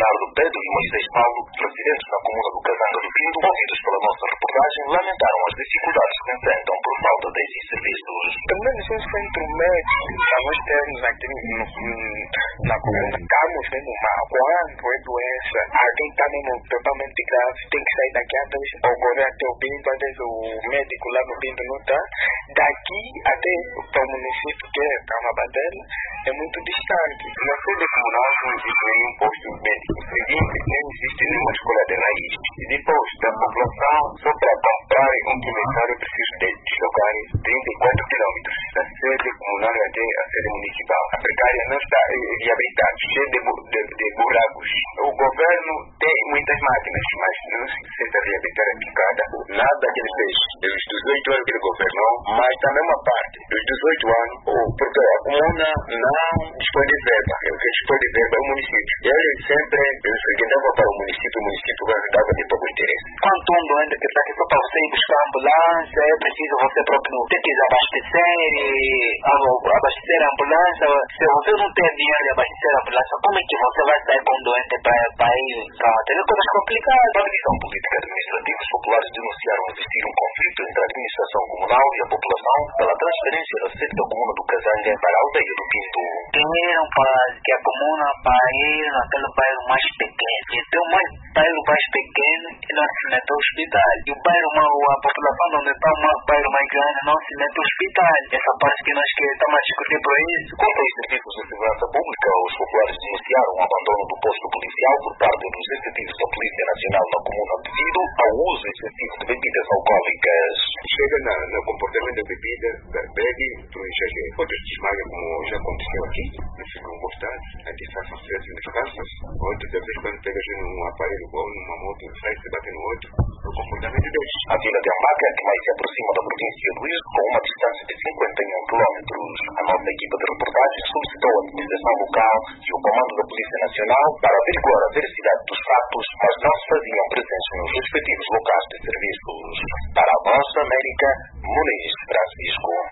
Leonardo Pedro e Moisés Paulo, residentes na comuna do Casanga do Pinto, ouvidos pela nossa reportagem, lamentaram as dificuldades que enfrentam por falta desses serviços. Pelo menos um centro médico, para nós termos aqui na comuna, estamos mesmo mal. Quando é doença, alguém está mesmo totalmente grave, tem que sair daqui até correr até o Pinto, às vezes o médico lá no Pinto não está. Daqui até para o município, que é Camabatela, é muito distante. Na sede comunal não existe nenhum posto médico. Seguinte, nem existe nenhuma escola de raiz. E depois da população, só para comprar um quimisário precisa de deslocar 34 quilômetros da sede comunal até a sede municipal. A precária não está reabilitada, cheia de buracos. O governo tem muitas máquinas, mas não se senta reabilitar a picada. Nada que ele fez. Dos 18 anos que ele governou, mas também uma parte dos 18 anos, porque a comuna não dispõe de verba. O que dispõe de verba é o município. E ele sempre dava para o município dava de pouco interesse. Quando um doente que está aqui só para você ir buscar ambulância, é preciso você próprio ter que abastecer a ambulância. Se você não tem dinheiro de abastecer a ambulância, como é que você vai sair com um doente para ir para uma teoria? Coisas complicadas. A Divisão Política Administrativa, os populares denunciaram existir um conflito entre a administração comunal e a população pela transferência da sede da comuna do Casanga para a aldeia do Pinto. Queriam que a comuna para ir naquele bairro mais pequeno. Então, bairro mais pequeno e não se mete ao hospital. E o bairro, a população onde está o bairro mais grande não se mete ao hospital. Essa parte que nós estamos a discutir por isso. Quanto aos serviços de segurança pública, os populares denunciaram o abandono do posto policial por parte dos efetivos da Polícia Nacional na comuna devido ao uso excessivo de bebidas alcoólicas. Chega no comportamento da bebida, bebe, outros desmaiam, como já aconteceu aqui, não ficam gostados, aqui são certos descansos, outros de vez quando pegas num aparelho ou numa moto, sai se bate no outro, o comportamento deles. A vila de Ambaca é que mais se aproxima da província do Luís, com uma distância de 51 quilômetros. A nossa equipa de reportagem solicitou a administração local e o comando da Polícia Nacional para averiguar a veracidade dos fatos, mas não se faziam presença nos respectivos locais de serviços. Para a Voz da América, Muniz Francisco.